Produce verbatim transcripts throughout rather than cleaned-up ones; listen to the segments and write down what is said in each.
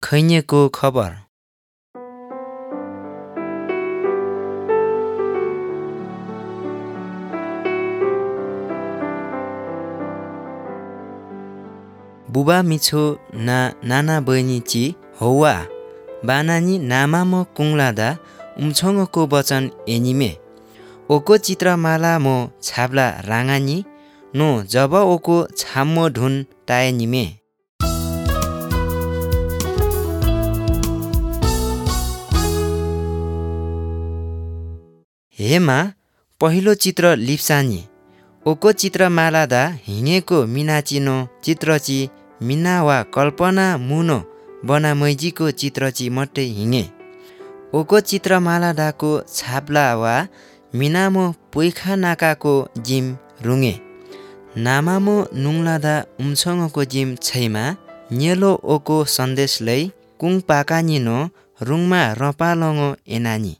खैनिएको खबर। बुबा मिछो ना नाना बहिनीची हौवा बानानी नामामो कुङलादा उम्छोङको वचन एनिमे ओको चित्रमाला मो छाब्ला राङानी नो जब ओको छाम्मो ढुन टाएनिमे हेमा पहिलो चित्र लिप्सानी ओको चित्रमालादा हिँगेको मिनाचिनो चित्रची मिना वा कल्पना मुनो बना मैजीको चित्रची मट्टै हिँगे ओको चित्रमालादाको छाप्ला वा मिनामो पुइखा नाकाको जिम रुङे नामामो नुङलादा उम्छोङको जिम छैमा न्येलो ओको सन्देश लै कुङ पाकानिनो रुङमा रपालङो एनानी।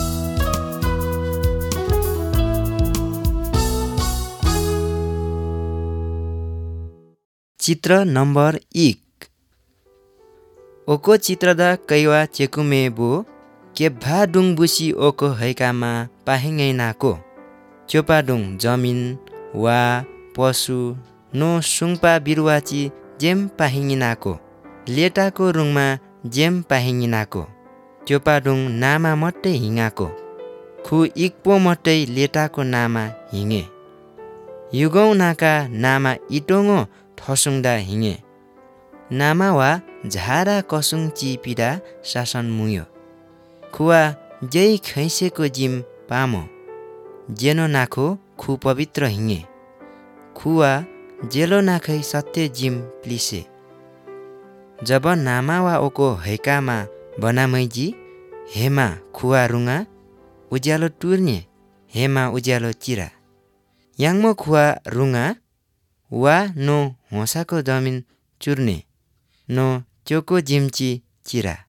चित्र नम्बर एक ओको चित्रदा कैवा चेकुमेबो केभा डुङबुसी ओको हैकामा पाहिङैनाको चोपाडुङ जमिन वा पशु नो सुङपा बिरुवाची जेम पाहिङिनाको लेटाको रुङमा जेम पाहिङिनाको चोपाडुङ नामा मट्टै हिँगाको खु इक्पो मट्टै लेटाको नामा हिँगे युगौँ नाका नामा इटोङो ठसुङदा हिँगे नामा वा झारा कसुङ चिपिडा शासन मुयो खुवा जै खैसेको जिम पामो जेनो नाखो खु पवित्र हिँगे खुवा जेलो नाखै सत्य जिम प्लिसे जब नामा वा ओको हैकामा बनामैजी हेमा खुवा रुङा उज्यालो टुर्ने हेमा उज्यालो चिरा याङमो खुवा रुङा वा नो होसाको जमिन चुर्ने नो चोको जिम्ची चिरा।